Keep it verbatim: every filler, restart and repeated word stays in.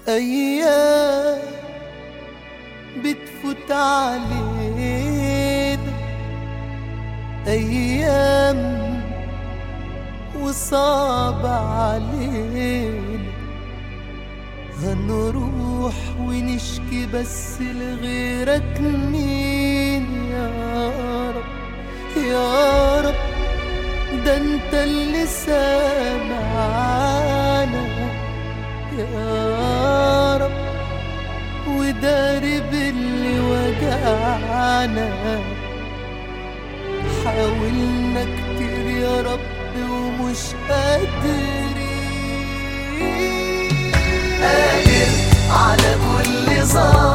أيام بتفوت علينا، أيام وصعب علينا، هنروح ونشكي بس لغيرك مين يا رب يا رب؟ ده انت اللي سامعانا يا رب، وداري باللي وجعنا. حاولنا كتير يا رب ومش قادرين، قادر على كل ظالم